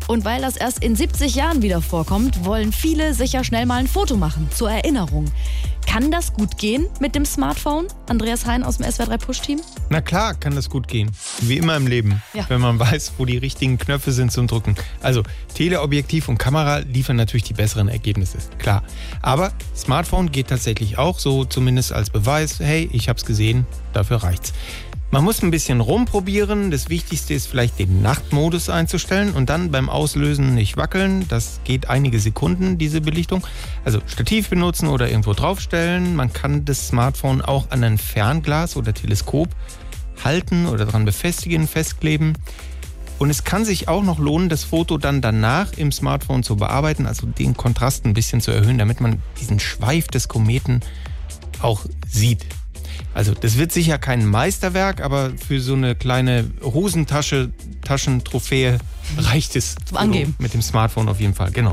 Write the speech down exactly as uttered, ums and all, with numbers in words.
Und weil das erst in siebzig Jahren wieder vorkommt, wollen viele sicher schnell mal ein Foto machen, zur Erinnerung. Kann das gut gehen mit dem Smartphone? Andreas Hein aus dem S W R drei Push-Team? Na klar, kann das gut gehen. Wie immer im Leben, ja. wenn man weiß, wo die richtigen Knöpfe sind zum Drücken. Also Teleobjektiv und Kamera liefern natürlich die besseren Ergebnisse, klar. Aber Smartphone geht tatsächlich auch, so zumindest als Beweis, hey, ich hab's gesehen, dafür reicht's. Man muss ein bisschen rumprobieren. Das Wichtigste ist vielleicht den Nachtmodus einzustellen und dann beim Auslösen nicht wackeln. Das geht einige Sekunden, diese Belichtung. Also Stativ benutzen oder irgendwo draufstellen. Man kann das Smartphone auch an ein Fernglas oder Teleskop halten oder dran befestigen, festkleben. Und es kann sich auch noch lohnen, das Foto dann danach im Smartphone zu bearbeiten, also den Kontrast ein bisschen zu erhöhen, damit man diesen Schweif des Kometen auch sieht. Also das wird sicher kein Meisterwerk, aber für so eine kleine Hosentasche, Taschentrophäe reicht es zum Angeben mit dem Smartphone auf jeden Fall. Genau.